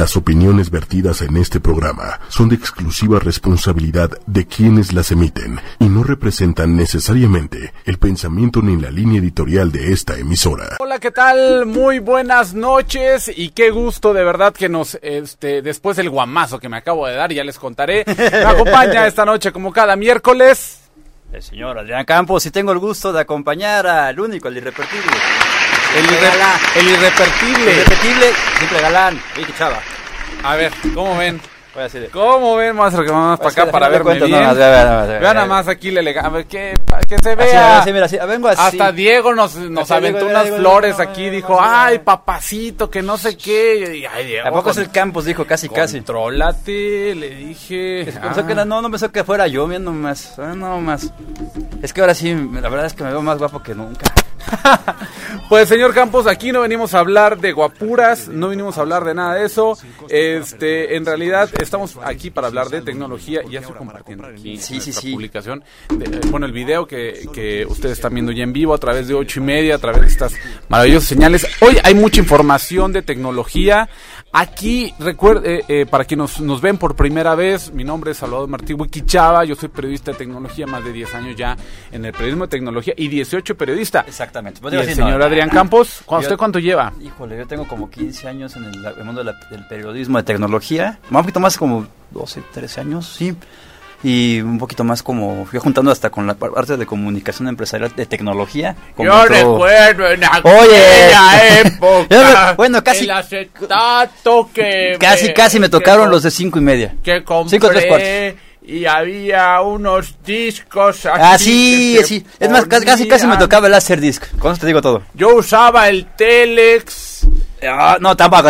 Las opiniones vertidas en este programa son de exclusiva responsabilidad de quienes las emiten y no representan necesariamente el pensamiento ni la línea editorial de esta emisora. Hola, ¿qué tal? Muy buenas noches y qué gusto de verdad que nos, después del guamazo que me acabo de dar, ya les contaré, me acompaña esta noche como cada miércoles el señor Adrián Campos, y tengo el gusto de acompañar al único, el irrepetible. El irrepetible, siempre galán, Vicky Chava. A ver, ¿cómo ven? Voy a decir, ¿Cómo ven? Vamos a acercarnos más para acá para verme bien. Vean nada más aquí la elegancia, a ver, que se vea. Así, mira, así, vengo así. Hasta Diego nos aventó unas flores aquí, dijo, ay, papacito, que no sé qué. Ay, Diego. ¿A poco es el Campos? Dijo casi. Contrólate, le dije. Pensó que no pensó que fuera yo, viendo más. No más. Es que ahora sí, la verdad es que me veo más guapo que nunca. Pues señor Campos, aquí no venimos a hablar de guapuras, no venimos a hablar de nada de eso. En realidad estamos aquí para hablar de tecnología y ya estoy compartiendo aquí nuestra publicación. El video que ustedes están viendo ya en vivo a través de 8:30, a través de estas maravillosas señales. Hoy hay mucha información de tecnología. Aquí, para quienes nos ven por primera vez, mi nombre es Salvador Martí Wikichava, yo soy periodista de tecnología, más de 10 años ya en el periodismo de tecnología y 18 periodista. Exactamente. Y el señor Adrián Campos, ¿usted cuánto lleva? Híjole, yo tengo como 15 años en el mundo del periodismo de tecnología, un poquito más como 12, 13 años, sí. Y un poquito más como fui juntando hasta con la parte de comunicación empresarial de tecnología. Yo recuerdo en aquella época bueno, casi el acetato que casi me tocaron los de 5:30 que compré 5:45 y había unos discos aquí sí. Es más, casi me tocaba el Laserdisc. Con eso te digo todo. Yo usaba el Telex. No, tampoco.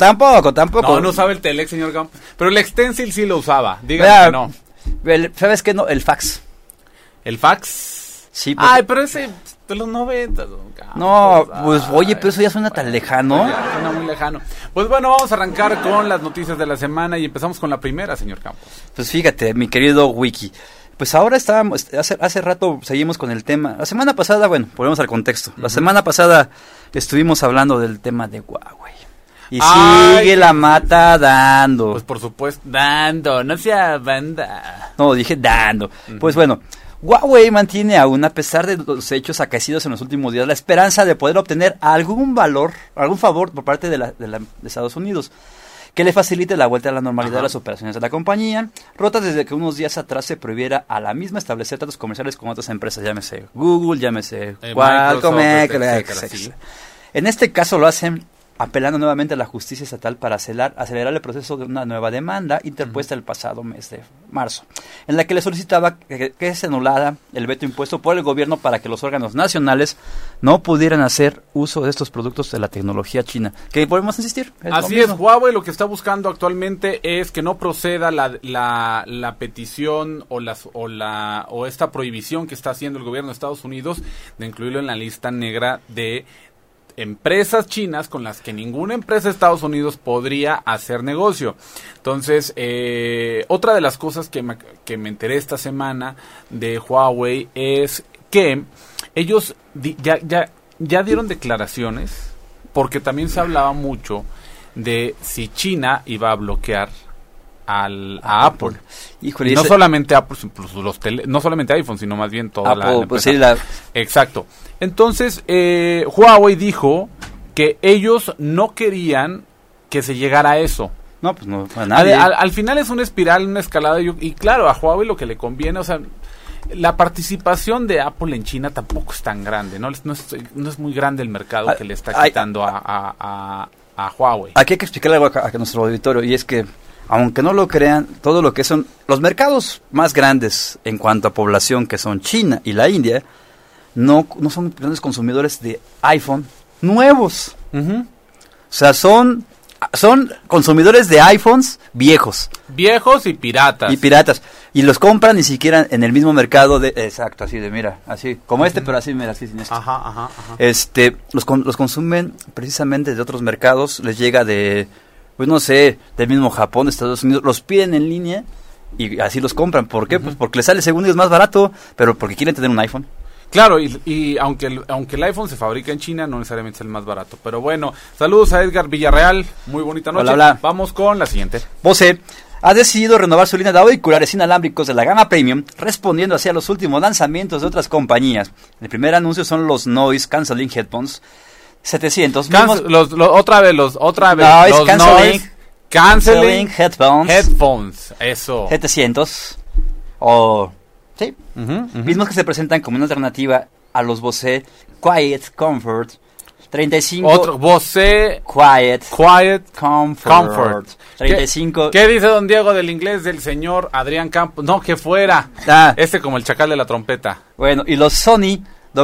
No usaba el Telex, señor Campos. Pero el Extensil sí lo usaba. Dígame que no. ¿Sabes qué? No, el fax. ¿El fax? Sí. Ay, pero ese de los 90. No, pues oye, pero eso ya suena tan lejano. Suena muy lejano. Pues bueno, vamos a arrancar con las noticias de la semana y empezamos con la primera, señor Campos. Pues fíjate, mi querido Wiki. Pues ahora estábamos, hace rato seguimos con el tema. La semana pasada, bueno, volvemos al contexto. La semana pasada estuvimos hablando del tema de Huawei. Y sigue la mata dando. Pues por supuesto, dando, no sea banda. No, dije dando. Pues bueno, Huawei mantiene aún, a pesar de los hechos acaecidos en los últimos días, la esperanza de poder obtener algún favor por parte de Estados Unidos, que le facilite la vuelta a la normalidad de las operaciones de la compañía, rotas desde que unos días atrás se prohibiera a la misma establecer tratos comerciales con otras empresas, llámese Google, llámese Qualcomm, etc. En este caso lo hacen apelando nuevamente a la justicia estatal para acelerar el proceso de una nueva demanda interpuesta el pasado mes de marzo, en la que le solicitaba que se anulara el veto impuesto por el gobierno para que los órganos nacionales no pudieran hacer uso de estos productos de la tecnología china. ¿Qué podemos insistir? Así es, Huawei lo que está buscando actualmente es que no proceda la petición o esta prohibición que está haciendo el gobierno de Estados Unidos de incluirlo en la lista negra de empresas chinas con las que ninguna empresa de Estados Unidos podría hacer negocio. Entonces, otra de las cosas que me enteré esta semana de Huawei es que ellos ya dieron declaraciones, porque también se hablaba mucho de si China iba a bloquear a Apple. Híjole, no solamente Apple, no solamente iPhone, sino más bien toda Apple, la pues sí, Exacto. Entonces, Huawei dijo que ellos no querían que se llegara a eso. No, pues no, a nadie. Al final es una espiral, una escalada, y claro, a Huawei lo que le conviene, o sea, la participación de Apple en China tampoco es tan grande, no es muy grande el mercado que le está quitando a Huawei. Aquí hay que explicarle algo a nuestro auditorio, y es que aunque no lo crean, todo lo que son los mercados más grandes en cuanto a población, que son China y la India, no son grandes consumidores de iPhone nuevos. O sea, son consumidores de iPhones viejos y piratas. Y los compran ni siquiera en el mismo mercado exacto, así de mira, así como pero así mira, así sin esto. Ajá. Los consumen precisamente de otros mercados, les llega pues no sé, del mismo Japón, de Estados Unidos, los piden en línea y así los compran. ¿Por qué? Pues porque les sale según ellos más barato, pero porque quieren tener un iPhone. Claro, y aunque el iPhone se fabrica en China, no necesariamente es el más barato. Pero bueno, saludos a Edgar Villarreal, muy bonita noche. Hola. Vamos con la siguiente. Bose ha decidido renovar su línea de auriculares inalámbricos de la gama Premium, respondiendo así a los últimos lanzamientos de otras compañías. El primer anuncio son los Noise Cancelling Headphones 700. Otra vez. Noise Cancelling Headphones. Eso. 700. Sí. Mismos que se presentan como una alternativa a los Bose Quiet Comfort 35. Otro Bose Quiet Comfort 35. ¿Qué dice don Diego del inglés del señor Adrián Campos? No, que fuera. Como el chacal de la trompeta. Bueno, y los Sony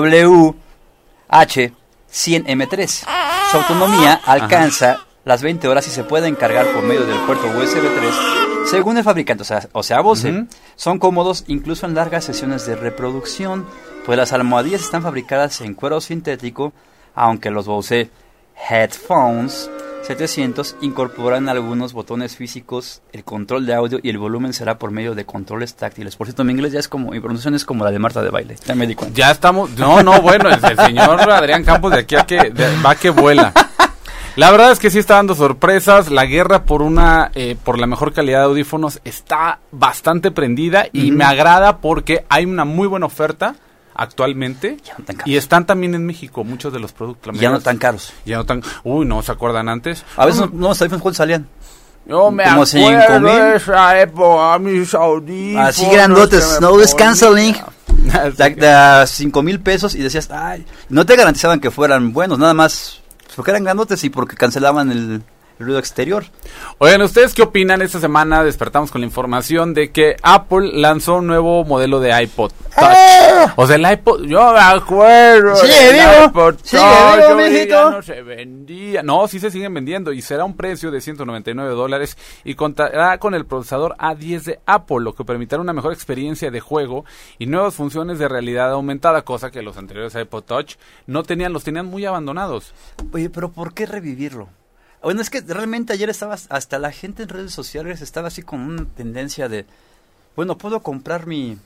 WH-100M3. Su autonomía alcanza las 20 horas y se pueden cargar por medio del puerto USB 3. Según el fabricante, o sea Bose, son cómodos incluso en largas sesiones de reproducción, pues las almohadillas están fabricadas en cuero sintético, aunque los Bose Headphones 700 incorporan algunos botones físicos, el control de audio y el volumen será por medio de controles táctiles. Por cierto, mi inglés ya es mi pronunciación es como la de Marta de Baile, ya me di cuenta. Ya estamos, bueno, el señor Adrián Campos de aquí va que vuela. La verdad es que sí está dando sorpresas. La guerra por la mejor calidad de audífonos está bastante prendida y me agrada porque hay una muy buena oferta actualmente y están también en México muchos de los productos. Ya no tan caros. No se acuerdan antes. A veces no sabemos cuánto salían. Yo me como acuerdo de esa época, mis audífonos. Así grandotes, Noise Cancelling. De 5,000 pesos y decías, ay, no te garantizaban que fueran buenos, nada más porque eran grandotes y porque cancelaban el ruido exterior. Oigan, ¿ustedes qué opinan? Esta semana despertamos con la información de que Apple lanzó un nuevo modelo de iPod Touch. O sea, el iPod, yo me acuerdo. Sigue vivo, mijito. Ya no se vendía. No, sí se siguen vendiendo y será un precio de $199 y contará con el procesador A10 de Apple, lo que permitirá una mejor experiencia de juego y nuevas funciones de realidad aumentada, cosa que los anteriores iPod Touch los tenían muy abandonados. Oye, pero ¿por qué revivirlo? Bueno, es que realmente ayer hasta la gente en redes sociales estaba así con una tendencia de, bueno, puedo comprar mi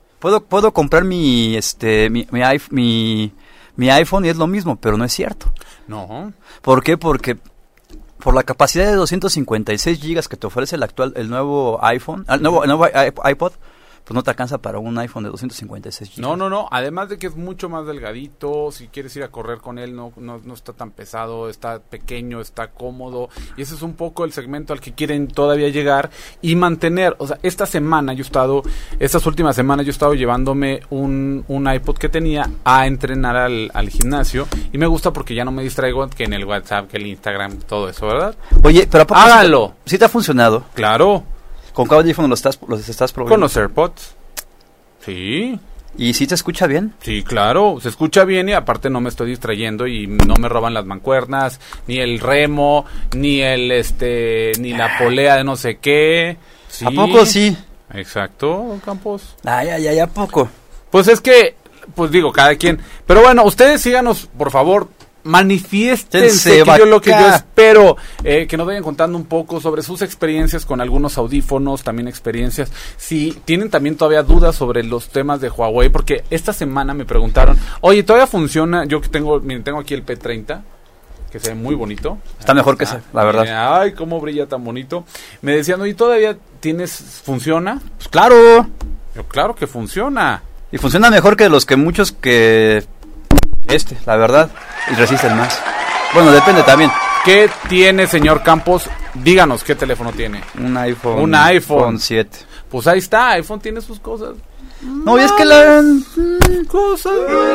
iPhone y es lo mismo, pero no es cierto. No. ¿Por qué? Porque por la capacidad de 256 GB que te ofrece el nuevo iPhone, el nuevo iPod, pues no te alcanza para un iPhone de 256 GB. No. Además de que es mucho más delgadito, si quieres ir a correr con él, no está tan pesado, está pequeño, está cómodo. Y ese es un poco el segmento al que quieren todavía llegar y mantener. O sea, estas últimas semanas yo he estado llevándome un iPod que tenía a entrenar al gimnasio. Y me gusta porque ya no me distraigo que en el WhatsApp, que el Instagram, todo eso, ¿verdad? Oye, pero ¿a poco hágalo? ¿Sí te ha funcionado? Claro. ¿Con qué audífono los estás probando? Con los AirPods. Sí. ¿Y si te escucha bien? Sí, claro, se escucha bien y aparte no me estoy distrayendo y no me roban las mancuernas, ni el remo, ni ni la polea de no sé qué. Sí. ¿A poco sí? Exacto, Campos. ¿A poco? Pues es que, digo, cada quien. Pero bueno, ustedes síganos, por favor. Manifiéstense, que yo espero que nos vayan contando un poco sobre sus experiencias con algunos audífonos, también experiencias, si tienen también todavía dudas sobre los temas de Huawei, porque esta semana me preguntaron, oye, ¿todavía funciona? Yo que tengo aquí el P30, que se ve muy bonito. Está mejor que ese, la verdad. Ay, cómo brilla tan bonito. Me decían, oye, ¿todavía funciona? Pues claro. Claro que funciona. Y funciona mejor que los que muchos que... la verdad, y resisten más. Bueno, depende también. ¿Qué tiene, señor Campos? Díganos, ¿qué teléfono tiene? Un iPhone. Un iPhone 7. Pues ahí está, iPhone tiene sus cosas. No, y es que cosas,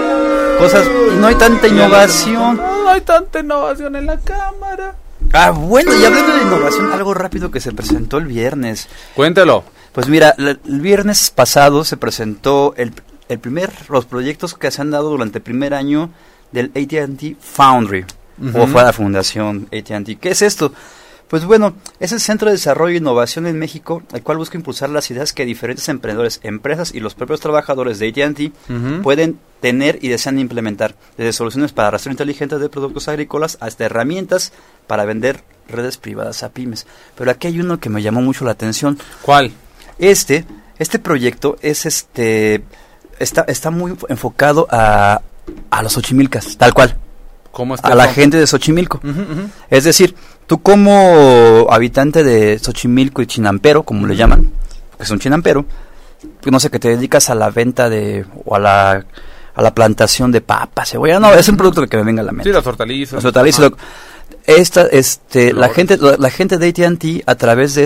no hay tanta innovación. No hay tanta innovación en la cámara. Bueno, y hablando de innovación, algo rápido que se presentó el viernes. Cuéntelo. Pues mira, el viernes pasado se presentó los proyectos que se han dado durante el primer año del AT&T Foundry, o fue la fundación AT&T. ¿Qué es esto? Pues bueno, es el Centro de Desarrollo e Innovación en México, el cual busca impulsar las ideas que diferentes emprendedores, empresas y los propios trabajadores de AT&T pueden tener y desean implementar, desde soluciones para rastreo inteligente de productos agrícolas hasta herramientas para vender redes privadas a pymes. Pero aquí hay uno que me llamó mucho la atención. ¿Cuál? Este proyecto es está muy enfocado a los Xochimilcas, tal cual. ¿Cómo está a la gente de Xochimilco. Es decir, tú como habitante de Xochimilco y chinampero, como le llaman, que es un chinampero, no sé, que te dedicas a la venta o a la plantación de papas, cebolla, no, es un producto que me venga a la mente. Sí, las hortalizas. Las hortalizas. La gente de AT&T, a través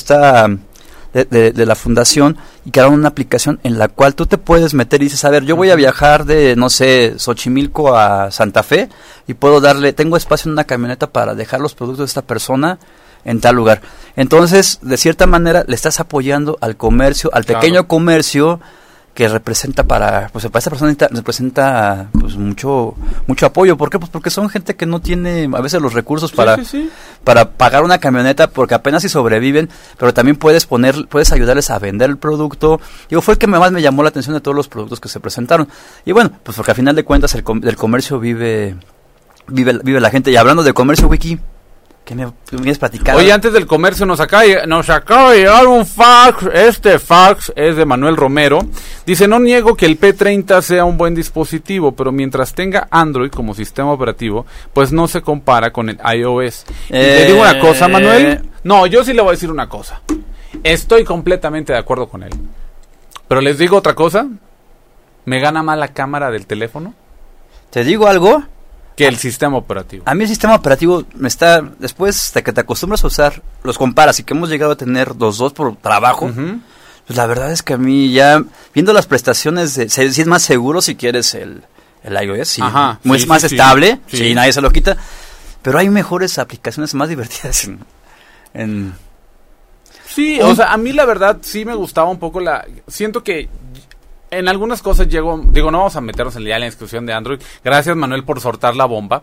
de la fundación, y crearon una aplicación en la cual tú te puedes meter y dices, a ver, yo voy a viajar de, no sé, Xochimilco a Santa Fe, y tengo espacio en una camioneta para dejar los productos de esta persona en tal lugar. Entonces, de cierta manera, le estás apoyando al comercio, al pequeño comercio, que representa para esta persona representa pues mucho apoyo. ¿Por qué? Pues porque son gente que no tiene a veces los recursos para pagar una camioneta, porque apenas si sobreviven, pero también puedes ayudarles a vender el producto. Fue el que más me llamó la atención de todos los productos que se presentaron. Y bueno, pues porque al final de cuentas del comercio vive la gente. Y hablando de comercio, Wiki, ¿qué me vienes platicando? Oye, antes del comercio nos acaba de llegar un fax. Este fax es de Manuel Romero. Dice, no niego que el P30 sea un buen dispositivo, pero mientras tenga Android como sistema operativo, pues no se compara con el iOS. Y te digo una cosa, Manuel. No, yo sí le voy a decir una cosa. Estoy completamente de acuerdo con él. Pero les digo otra cosa. Me gana más la cámara del teléfono. ¿Te digo algo? Que el sistema operativo. A mí el sistema operativo después de que te acostumbras a usar, los comparas y que hemos llegado a tener los dos por trabajo, pues la verdad es que a mí ya, viendo las prestaciones, sí es más seguro si quieres el iOS, sí, es más estable, sí, nadie se lo quita, pero hay mejores aplicaciones más divertidas en Sí, o sea, a mí la verdad sí me gustaba un poco siento que en algunas cosas no vamos a meternos en la discusión de Android. Gracias, Manuel, por soltar la bomba.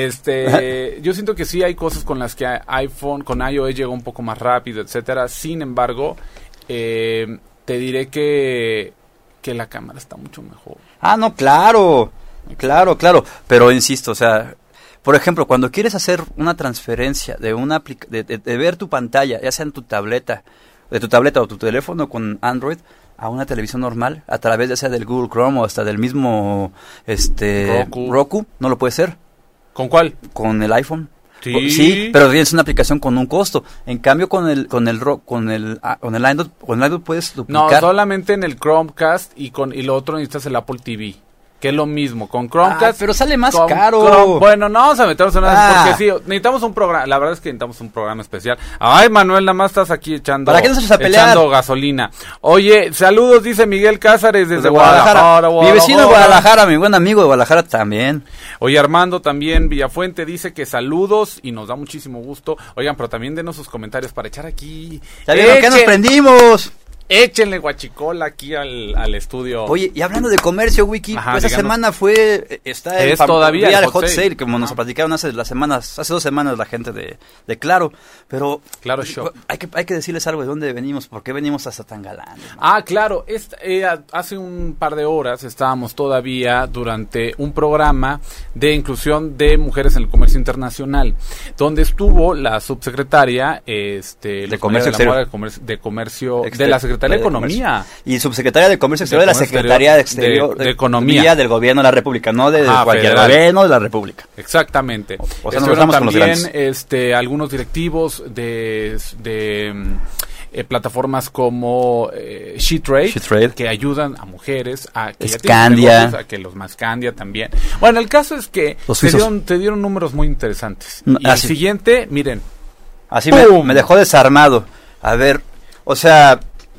Yo siento que sí hay cosas con las que con iOS llegó un poco más rápido, etcétera. Sin embargo, te diré que la cámara está mucho mejor. Ah, no, claro. Pero insisto, o sea, por ejemplo, cuando quieres hacer una transferencia de ver tu pantalla, ya sea en tu tableta o tu teléfono con Android, a una televisión normal, a través ya sea del Google Chrome o hasta del mismo Roku, no lo puede ser. ¿Con cuál? Con el iPhone. Sí, pero es una aplicación con un costo. En cambio con el Android puedes duplicar. No, solamente en el Chromecast y lo otro necesitas el Apple TV. Que es lo mismo, con Chromecast. Pero sale más caro. Bueno, no vamos a meternos en nada, porque sí, necesitamos un programa, la verdad es que necesitamos un programa especial. Ay, Manuel, nada más estás aquí echando gasolina. Oye, saludos, dice Miguel Cázares desde Guadalajara. Mi vecino de Guadalajara, mi buen amigo de Guadalajara también. Oye, Armando también Villafuente dice que saludos y nos da muchísimo gusto. Oigan, pero también denos sus comentarios para echar aquí. ¿Ya vieron que nos prendimos? Échenle guachicola aquí al estudio. Oye, y hablando de comercio, Wiki, esa semana está todavía el hot sale, como nos platicaron hace 2 semanas la gente de Claro, pero Claro Show. Hay que decirles algo de dónde venimos, por qué venimos hasta tan galanes, ¿no? Claro, hace un par de horas estábamos todavía durante un programa de inclusión de mujeres en el comercio internacional, donde estuvo la subsecretaria de Comercio Exterior, de Comercio de la Secretaría de Economía. Y subsecretaria de Comercio Exterior de la Secretaría de Exterior de Economía del Gobierno de la República, no de cualquier federal. Gobierno de la República. Exactamente. O sea, nos estamos también con los algunos directivos de plataformas como SheTrade, que ayudan a mujeres a que Scandia, a que los más Scandia también. Bueno, el caso es que te dieron números muy interesantes. Y el siguiente, miren. Así me dejó desarmado. A ver, o sea,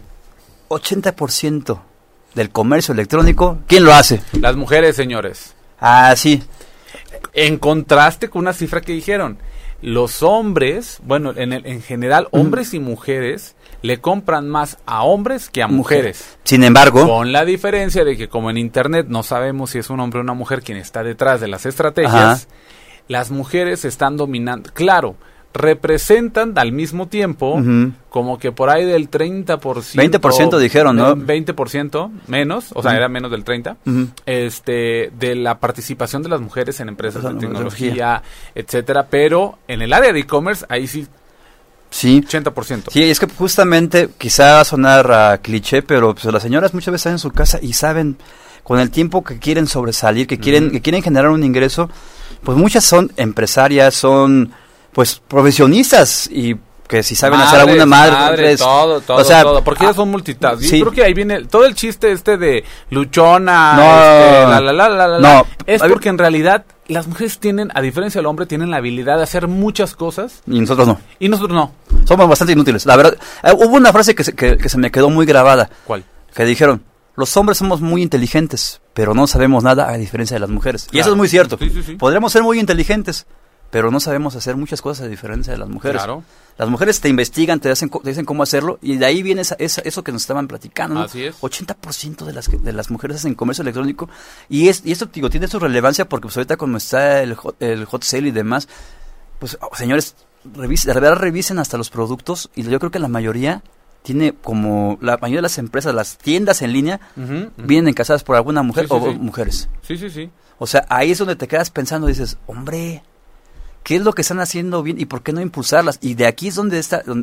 80% del comercio electrónico, ¿quién lo hace? Las mujeres, señores. Sí. En contraste con una cifra que dijeron, los hombres, bueno, en general, hombres y mujeres le compran más a hombres que a mujeres. Sin embargo, con la diferencia de que como en internet no sabemos si es un hombre o una mujer quien está detrás de las estrategias, las mujeres están dominando. Claro, representan al mismo tiempo como que por ahí del 30%. 20% dijeron, ¿no? 20% menos, o sea, era menos del 30%, de la participación de las mujeres en empresas de tecnología, etcétera, pero en el área de e-commerce ahí sí Sí. 80%. Sí, es que justamente, quizá va a sonar a cliché, pero pues las señoras muchas veces están en su casa y saben, con el tiempo que quieren sobresalir, que quieren generar un ingreso, pues muchas son empresarias, son pues profesionistas y que si saben hacer alguna madre, todo, o sea, todo, porque ellas son multitask. Sí. Yo creo que ahí viene todo el chiste de luchona, no, es porque en realidad las mujeres tienen, a diferencia del hombre, tienen la habilidad de hacer muchas cosas. Y nosotros no. Y nosotros no. Somos bastante inútiles. La verdad, hubo una frase que se me quedó muy grabada. ¿Cuál? Que dijeron, los hombres somos muy inteligentes, pero no sabemos nada a diferencia de las mujeres. Claro. Y eso es muy cierto. Sí. Podríamos ser muy inteligentes, pero no sabemos hacer muchas cosas a diferencia de las mujeres. Claro. Las mujeres te investigan, te dicen cómo hacerlo, y de ahí viene eso que nos estaban platicando, ¿no? Así es. 80% de las mujeres hacen comercio electrónico, y esto, digo, tiene su relevancia porque pues ahorita como está el hot sale y demás, pues, señores, revisen hasta los productos, y yo creo que la mayoría tiene como, la mayoría de las empresas, las tiendas en línea, vienen encasadas por alguna mujer o mujeres. Sí. O sea, ahí es donde te quedas pensando, dices, hombre, ¿qué es lo que están haciendo bien y por qué no impulsarlas? Y de aquí es donde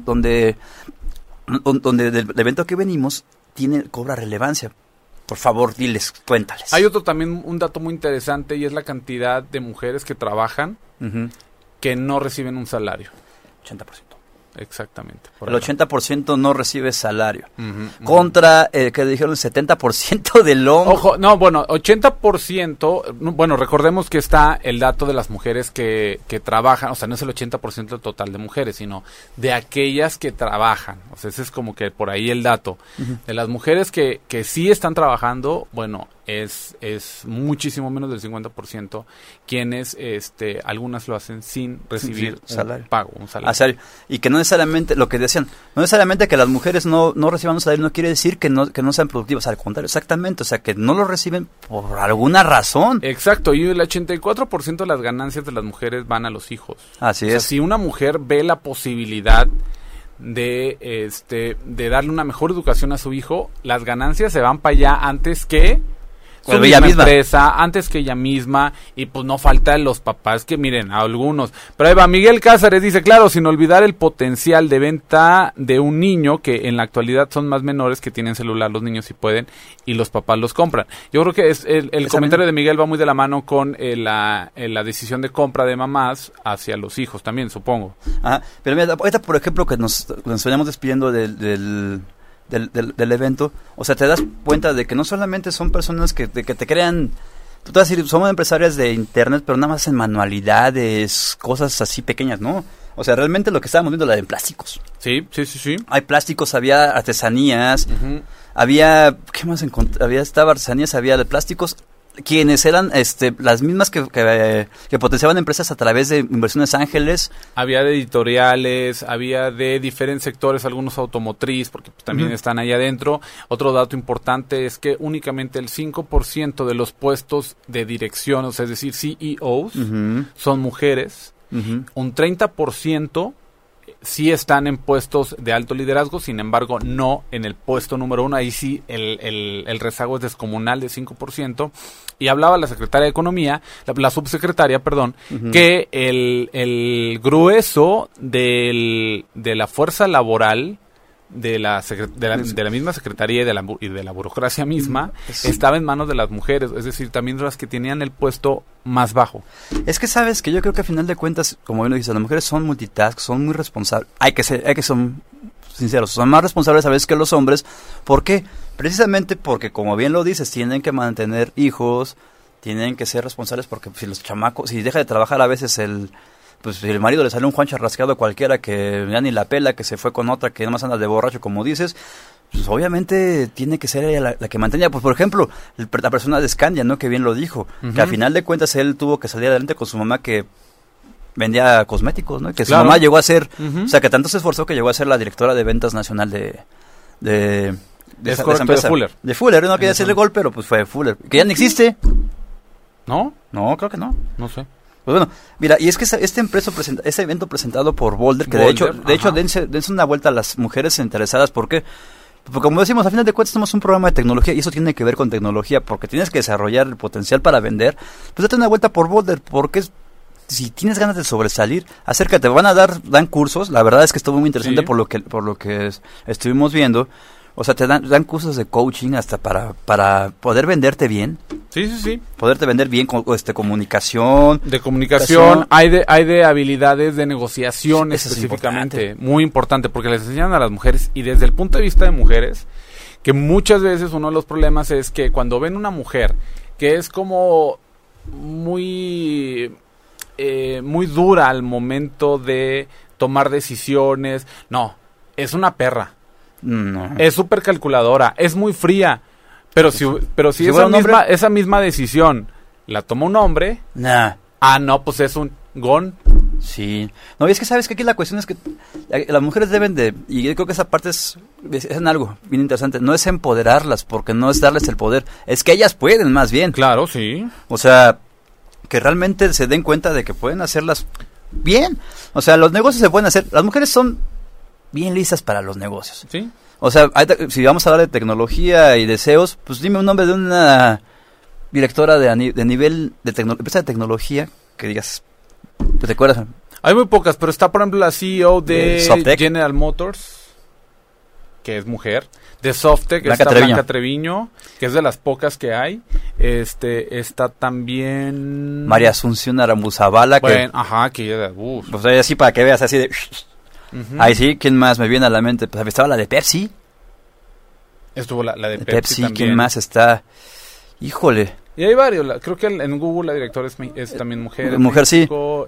del evento que venimos cobra relevancia. Por favor, cuéntales. Hay otro también, un dato muy interesante, y es la cantidad de mujeres que trabajan que no reciben un salario. 80%. Exactamente. El 80% no recibe salario. Contra, que dijeron, el 70% del hombre. Ojo, no, bueno, 80%, bueno, recordemos que está el dato de las mujeres que trabajan, o sea, no es el 80% del total de mujeres, sino de aquellas que trabajan. O sea, ese es como que por ahí el dato. De las mujeres que sí están trabajando, bueno, es muchísimo menos del 50%, quienes algunas lo hacen sin recibir un salario. Y que no necesariamente, lo que decían, no necesariamente que las mujeres no reciban un salario no quiere decir que no sean productivas, al contrario, exactamente, o sea, que no lo reciben por alguna razón. Exacto, y el 84% de las ganancias de las mujeres van a los hijos. Así es. O sea, si una mujer ve la posibilidad de darle una mejor educación a su hijo, las ganancias se van para allá antes que su misma empresa, antes que ella misma, y pues no falta los papás que miren, a algunos. Pero ahí va, Miguel Cázares dice, claro, sin olvidar el potencial de venta de un niño, que en la actualidad son más menores que tienen celular, los niños sí pueden, y los papás los compran. Yo creo que es el comentario de Miguel va muy de la mano con la decisión de compra de mamás hacia los hijos también, supongo. Pero mira, ahorita por ejemplo que nos vayamos despidiendo del evento, o sea, te das cuenta de que no solamente son personas que te crean, tú te vas a decir, somos empresarias de internet, pero nada más en manualidades, cosas así pequeñas, ¿no? O sea, realmente lo que estábamos viendo era en plásticos. Sí. Hay plásticos, había artesanías, había, ¿qué más encontré? Estaba artesanías, había de plásticos, quienes eran las mismas que potenciaban empresas a través de Inversiones Ángeles. Había de editoriales, había de diferentes sectores, algunos automotriz, porque pues, también están ahí adentro. Otro dato importante es que únicamente el 5% de los puestos de dirección, o sea, es decir, CEOs, son mujeres. Un 30% sí están en puestos de alto liderazgo, sin embargo, no en el puesto número 1. Ahí sí el rezago es descomunal de 5%. Y hablaba la secretaria de Economía, la subsecretaria, perdón, que el grueso de la fuerza laboral de la misma secretaría y de la burocracia misma estaba en manos de las mujeres, es decir, también las que tenían el puesto más bajo. Es que sabes que yo creo que a final de cuentas, como bien lo dices, las mujeres son multitask, son muy responsables, hay que ser sinceros, son más responsables a veces que los hombres. ¿Por qué? Precisamente porque, como bien lo dices, tienen que mantener hijos, tienen que ser responsables, porque si deja de trabajar a veces si el marido le sale un Juan Charrascado cualquiera que ya ni la pela, que se fue con otra que nomás anda de borracho, como dices, pues obviamente tiene que ser ella la que mantenga. Pues por ejemplo, la persona de Scandia, ¿no? Que bien lo dijo, que al final de cuentas él tuvo que salir adelante con su mamá, que vendía cosméticos, ¿no? Que su mamá llegó a ser, o sea, que tanto se esforzó que llegó a ser la directora de ventas nacional de esa empresa. De Fuller, no quería decirle Gol, pero pues fue Fuller, que ya no existe. ¿No? No, creo que no. No sé. Pues bueno, mira, y es que este evento presentado por Boulder, que de hecho dense una vuelta a las mujeres interesadas. ¿Por qué? Porque como decimos, al final de cuentas somos un programa de tecnología y eso tiene que ver con tecnología, porque tienes que desarrollar el potencial para vender. Pues date una vuelta por Boulder, porque si tienes ganas de sobresalir, acércate, dan cursos, la verdad es que estuvo muy interesante Sí. por lo que estuvimos viendo. O sea, te dan cursos de coaching hasta para poder venderte bien, Sí. poderte vender bien con comunicación. De comunicación, hay de habilidades de negociación Eso es específicamente, muy importante, porque les enseñan a las mujeres, y desde el punto de vista de mujeres, que muchas veces uno de los problemas es que cuando ven una mujer que es como muy dura al momento de tomar decisiones, no, es una perra. No. Es súper calculadora, es muy fría, pero si esa misma decisión la toma un hombre, Nah. no, pues es un gon. Sí. No, y es que sabes que aquí la cuestión es que las mujeres deben de, y yo creo que esa parte es en algo bien interesante, no es empoderarlas, porque no es darles el poder, es que ellas pueden más bien. Claro, sí. O sea, que realmente se den cuenta de que pueden hacerlas bien. O sea, los negocios se pueden hacer, las mujeres son bien listas para los negocios. Sí. O sea, si vamos a hablar de tecnología y deseos, pues dime un nombre de una directora de nivel de empresa de tecnología que digas, ¿te acuerdas? Hay muy pocas, pero está por ejemplo la CEO de Softec. General Motors, que es mujer, de Softec, Blanca está Treviño. Blanca Treviño, que es de las pocas que hay. Está también María Asunción Arambuzabala, bueno, que ella, pues ahí así para que veas así de... Ujú. Ahí sí, ¿quién más me viene a la mente? Pues estaba la de Pepsi. Estuvo la de De Pepsi también. ¿quién más está? Híjole. Y hay varios, creo que en Google la directora es también mujer. En Mujer, sí. México,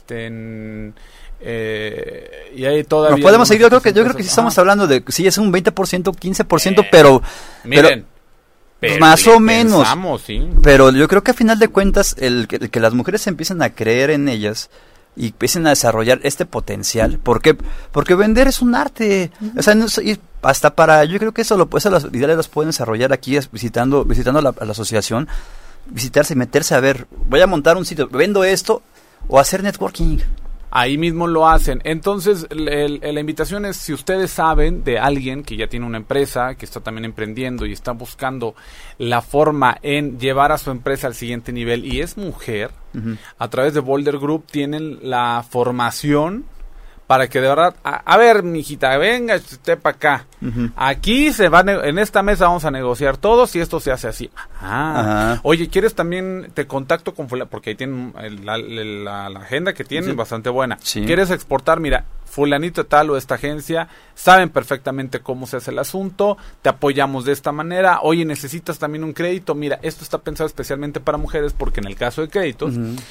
y hay todavía... Nos podemos seguir, yo creo que sí empresas. estamos hablando de, sí es un 20%, 15%, pero... Miren, pero más le o menos. pensamos, sí. Pero yo creo que a final de cuentas, el que las mujeres empiecen a creer en ellas y empiecen a desarrollar este potencial. ¿Por qué? Porque vender es un arte. O sea, y hasta yo creo que eso las ideas las pueden desarrollar aquí visitando a la asociación, visitarse y meterse a ver, voy a montar un sitio, vendo esto, o hacer networking. Ahí mismo lo hacen. Entonces, la invitación es, si ustedes saben de alguien que ya tiene una empresa, que está también emprendiendo y está buscando la forma en llevar a su empresa al siguiente nivel y es mujer, a través de Boulder Group tienen la formación para que de verdad, a ver, mijita, venga usted para acá. Aquí en esta mesa vamos a negociar todos y esto se hace así. Ajá. Oye, ¿quieres también, te contacto con fulano? Porque ahí tienen la agenda que tienen, Sí. bastante buena. Sí. ¿Quieres exportar? Mira, fulanito tal o esta agencia, saben perfectamente cómo se hace el asunto, te apoyamos de esta manera. Oye, ¿necesitas también un crédito? Mira, esto está pensado especialmente para mujeres porque en el caso de créditos,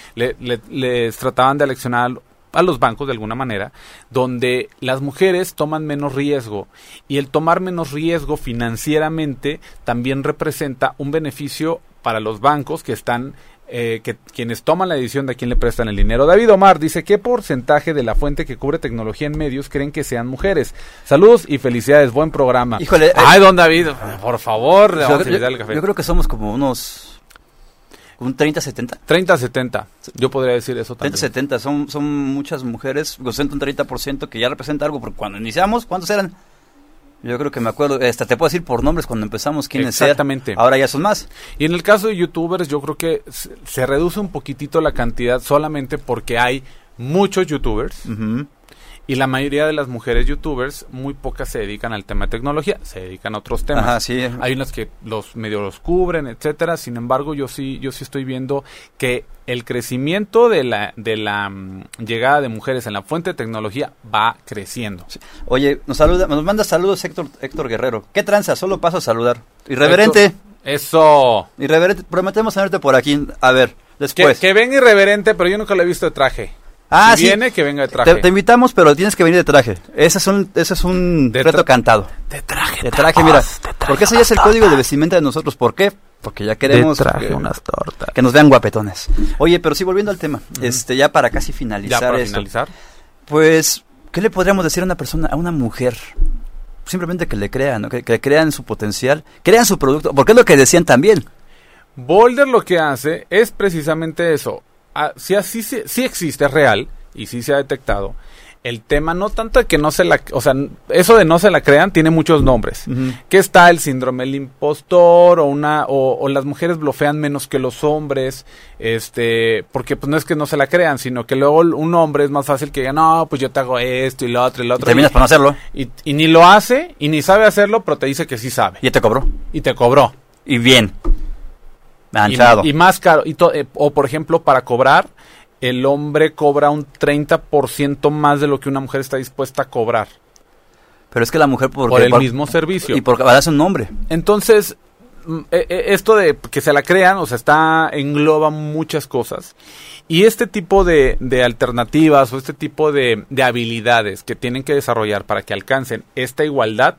les trataban de aleccionar a los bancos de alguna manera, donde las mujeres toman menos riesgo y el tomar menos riesgo financieramente también representa un beneficio para los bancos que están quienes toman la decisión de a quién le prestan el dinero. David Omar dice, ¿qué porcentaje de la fuente que cubre tecnología en medios creen que sean mujeres? Saludos y felicidades, buen programa. Híjole, ay, don David, por favor, vamos a invitar el café. Yo creo que somos como un 30-70. 30-70, yo podría decir eso también. 30-70, son muchas mujeres, representa un 30% que ya representa algo, porque cuando iniciamos, ¿cuántos eran? Yo creo que me acuerdo, hasta te puedo decir por nombres cuando empezamos quiénes eran. Exactamente. Ahora ya son más. Y en el caso de youtubers, yo creo que se reduce un poquitito la cantidad solamente porque hay muchos youtubers. Y la mayoría de las mujeres youtubers, muy pocas se dedican al tema de tecnología, se dedican a otros temas. Ajá, sí. Hay unas que los cubren, etcétera. Sin embargo, yo sí estoy viendo que el crecimiento de la llegada de mujeres en la fuente de tecnología va creciendo. Sí. Oye, nos manda saludos Héctor Guerrero. ¿Qué tranza? Solo paso a saludar. Irreverente. Eso. Irreverente. Prometemos tenerte por aquí. A ver, después. Que venga irreverente, pero yo nunca lo he visto de traje. Ah, si sí. viene, que venga de traje. Te invitamos, pero tienes que venir de traje. Ese es un reto cantado. De traje. De traje, mira. Porque ese ya es el código de vestimenta de nosotros. ¿Por qué? Porque ya queremos de traje, unas tortas. Que nos vean guapetones. Oye, pero sí, volviendo al tema. Ya para casi finalizar ya para esto. finalizar. Pues, ¿qué le podríamos decir a una persona, a una mujer? Simplemente que le crean, ¿no? Que crean su potencial, crean su producto. Porque es lo que decían también. Boulder lo que hace es precisamente eso. Sí existe, es real, y sí se ha detectado, el tema no tanto de que no se la, o sea, eso de no se la crean tiene muchos nombres. Que está el síndrome del impostor o las mujeres blofean menos que los hombres, porque pues no es que no se la crean, sino que luego un hombre es más fácil que diga, no, pues yo te hago esto y lo otro y lo otro. Y terminas por no hacerlo. Y ni lo hace y ni sabe hacerlo, pero te dice que sí sabe. Y te cobró. Y te cobró. Y bien. Manchado. Y más caro. O por ejemplo, para cobrar, el hombre cobra un 30% más de lo que una mujer está dispuesta a cobrar. Pero es que la mujer por el mismo servicio. Y porque va a darse un nombre. Entonces, esto de que se la crean, o sea, engloba muchas cosas. Y este tipo de alternativas o este tipo de habilidades que tienen que desarrollar para que alcancen esta igualdad,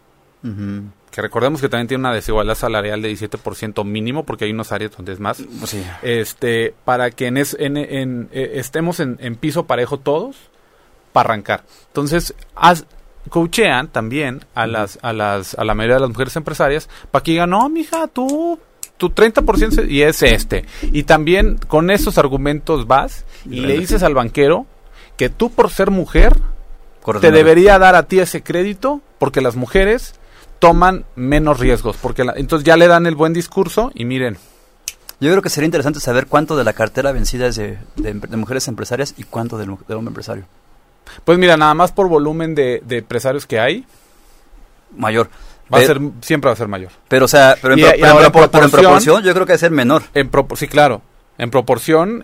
que recordemos que también tiene una desigualdad salarial de 17% mínimo, porque hay unas áreas donde es más, sí. Para que estemos en piso parejo todos, para arrancar. Entonces, coachean también a la mayoría de las mujeres empresarias para que digan, no, mija, tu 30% y es y también con esos argumentos vas y le dices al banquero que tú por ser mujer te debería dar a ti ese crédito porque las mujeres toman menos riesgos, porque entonces ya le dan el buen discurso y miren. Yo creo que sería interesante saber cuánto de la cartera vencida es de mujeres empresarias y cuánto del hombre empresario. Pues mira, nada más por volumen de empresarios que hay, mayor. Siempre va a ser mayor. Pero o sea, en proporción yo creo que debe ser menor. Sí, claro. En proporción,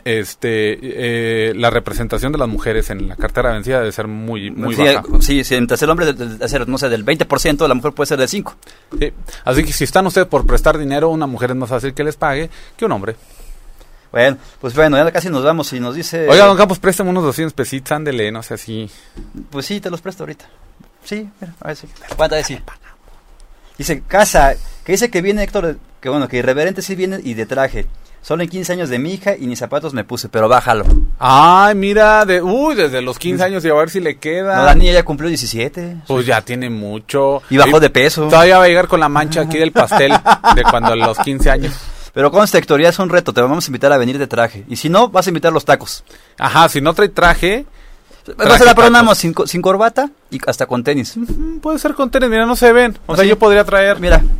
la representación de las mujeres en la cartera vencida debe ser muy baja. Sí, entonces el hombre debe ser, no sé, del 20%, la mujer puede ser del 5%. Sí. Así que si están ustedes por prestar dinero, una mujer es más fácil que les pague que un hombre. Bueno, pues ya casi nos vamos y nos dice... Oiga, don Campos, préstame unos 200 pesitos, ándele, no sé así. Pues sí, te los presto ahorita. Sí, mira, a ver si... ¿Cuánto es? Sí. Dice, casa, que dice que viene Héctor, que irreverente sí viene y de traje. Solo en 15 años de mi hija y ni zapatos me puse, pero bájalo. Ay, mira, desde los 15 años y a ver si le queda. No, la niña ya cumplió 17. Pues ya tiene mucho. Y bajó de peso. Todavía va a llegar con la mancha aquí del pastel de cuando a los 15 años. Pero conste, Héctor, ya es un reto, te vamos a invitar a venir de traje. Y si no, vas a invitar los tacos. Ajá, si no trae traje... Entonces la perdonamos sin corbata y hasta con tenis. Puede ser con tenis, mira, no se ven. O sea, yo podría traer... Mira, ahí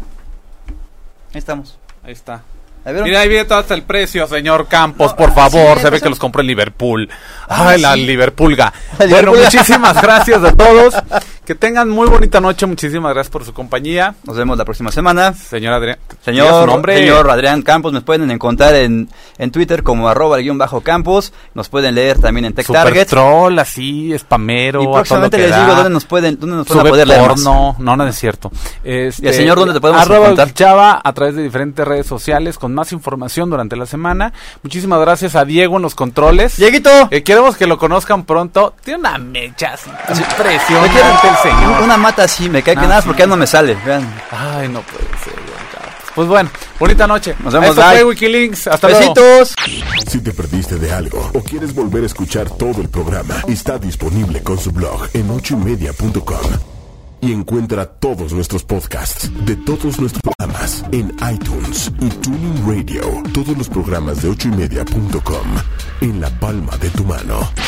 estamos. Ahí está. Mira, ahí viene todo hasta el precio, señor Campos, por favor. Se ve que los compró en Liverpool. Ay, la Liverpoolga. Bueno, muchísimas gracias a todos. Que tengan muy bonita noche. Muchísimas gracias por su compañía. Nos vemos la próxima semana. Señor Adrián. Señor Adrián Campos. Nos pueden encontrar en Twitter como @_Campos. Nos pueden leer también en TechTarget. Troll, así, spamero. Y próximamente les digo dónde nos pueden poder leer más. No es cierto. Y el señor, ¿dónde te podemos encontrar? @Chava a través de diferentes redes sociales con más información durante la semana. Muchísimas gracias a Diego en los controles. Dieguito. Queremos que lo conozcan pronto. Tiene una mecha así impresionante el señor. Una mata así, me cae que nada porque ya no me sale. Vean. Ay, no puede ser. Pues bueno, bonita noche. Nos vemos. Esto fue Wikilinks. Hasta Besitos. Luego. Si te perdiste de algo o quieres volver a escuchar todo el programa, está disponible con su blog en 8ymedia.com. Y encuentra todos nuestros podcasts de todos nuestros programas en iTunes y TuneIn Radio. Todos los programas de 8ymedia.com en la palma de tu mano.